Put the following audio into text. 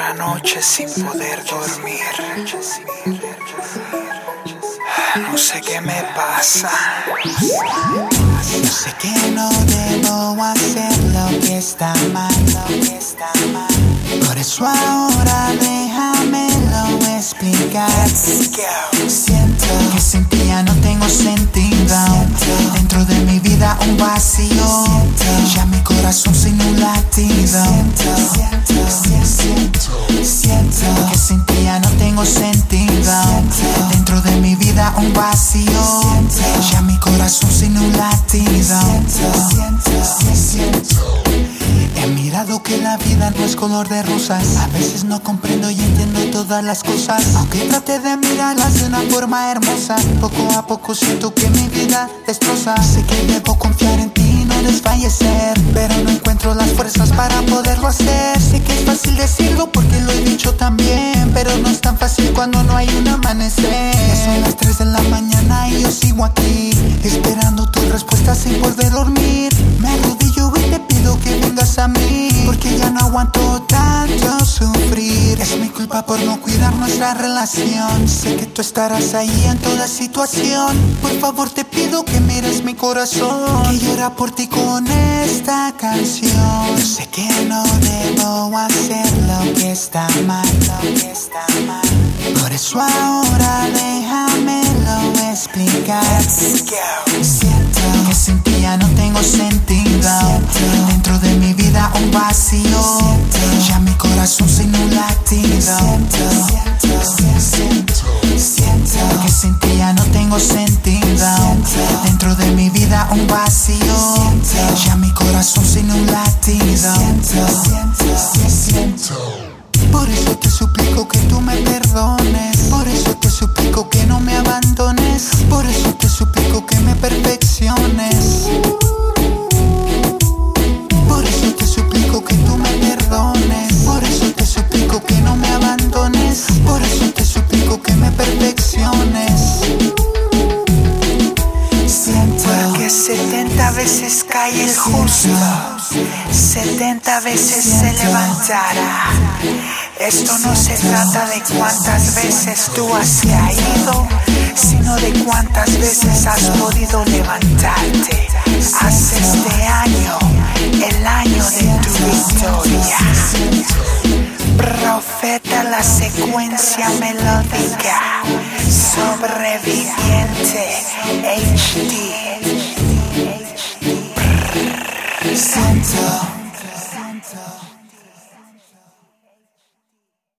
Otra noche sin poder dormir. No sé qué me pasa. Yo sé que no debo hacer lo que está mal, por eso ahora déjamelo explicar. Siento que sin ti ya no tengo sentido. Dentro de mi vida un vacío. Ya mi corazón sin un latido. Siento que sin ti ya no tengo sentido. Dentro de mi vida un vacío. Ya mi corazón sin un latido. He mirado que la vida no es color de rosas. A veces no comprendo y entiendo todas las cosas, aunque trate de mirarlas de una forma hermosa. Poco a poco siento que mi vida destroza. Sé que debo confiar en ti y no desfallecer, pero no encuentro las fuerzas para poderlo hacer. Sé que es fácil decirlo porque lo he dicho también, pero no es tan fácil cuando no hay un amanecer. Ya son las 3 de la mañana y yo sigo aquí, esperando tu respuesta sin poder dormir. Me arrodillo y te pido que vengas a mí, porque ya no aguanto tanto sufrir. Es mi culpa por no cuidar nuestra relación. Sé que tú estarás ahí en toda situación. Por favor te pido que mires mi corazón, que llora por ti con esta canción. Yo sé que no debo hacer lo que está mal, por eso ahora déjamelo explicar. Siento que sin ti ya no tengo sentido. Dentro de mi vida un vacío. Ya mi corazón sin un latido. Siento que sin ti ya no tengo sentido. Dentro de mi vida un vacío. Ya mi corazón sin un latido. Por eso te suplico que tú me perdones. Por eso te suplico que no me abandones. Por eso te suplico que me perfecciones. Por eso te suplico que tú me perdones. Por eso te suplico que no me abandones. Por eso te suplico que me perfecciones. Porque 70 veces cae el justo, 70 veces se levantará. Esto no se trata de cuántas veces tú has caído, sino de cuántas veces has podido levantarte. Haz este año el año de tu victoria. Profeta la secuencia melódica, sobreviviente HD. Siento